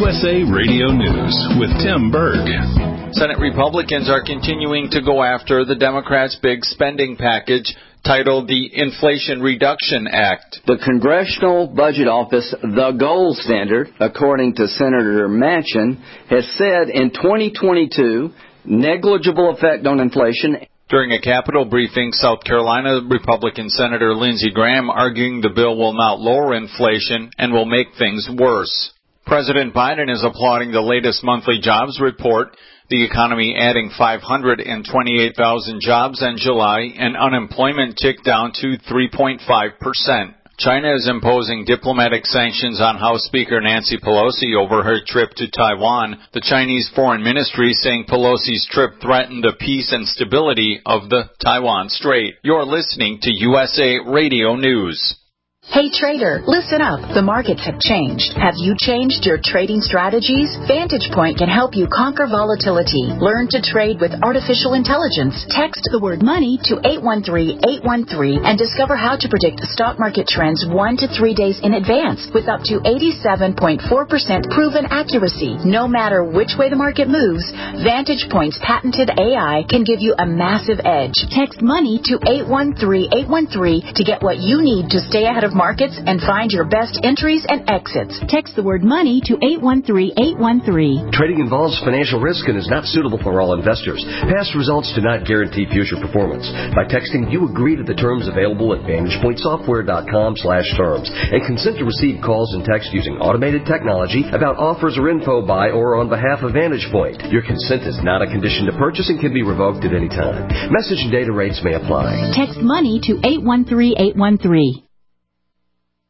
USA Radio News with Tim Berg. Senate Republicans are continuing to go after the Democrats' big spending package titled the Inflation Reduction Act. The Congressional Budget Office, the gold standard, according to Senator Manchin, has said in 2022, negligible effect on inflation. During a Capitol briefing, South Carolina Republican Senator Lindsey Graham arguing the bill will not lower inflation and will make things worse. President Biden is applauding the latest monthly jobs report, the economy adding 528,000 jobs in July, and unemployment ticked down to 3.5%. China is imposing diplomatic sanctions on House Speaker Nancy Pelosi over her trip to Taiwan, the Chinese Foreign Ministry saying Pelosi's trip threatened the peace and stability of the Taiwan Strait. You're listening to USA Radio News. Hey trader, listen up. The markets have changed. Have you changed your trading strategies? Vantage Point can help you conquer volatility. Learn to trade with artificial intelligence. Text the word money to 813-813 and discover how to predict stock market trends 1 to 3 days in advance with up to 87.4% proven accuracy. No matter which way the market moves, Vantage Point's patented AI can give you a massive edge. Text money to 813-813 to get what you need to stay ahead of markets and find your best entries and exits. Text the word money to 813-813. Trading involves financial risk and is not suitable for all investors. Past results do not guarantee future performance. By texting, you agree to the terms available at VantagePointSoftware.com/terms and consent to receive calls and text using automated technology about offers or info by or on behalf of Vantage Point. Your consent is not a condition to purchase and can be revoked at any time. Message and data rates may apply. Text money to 813-813.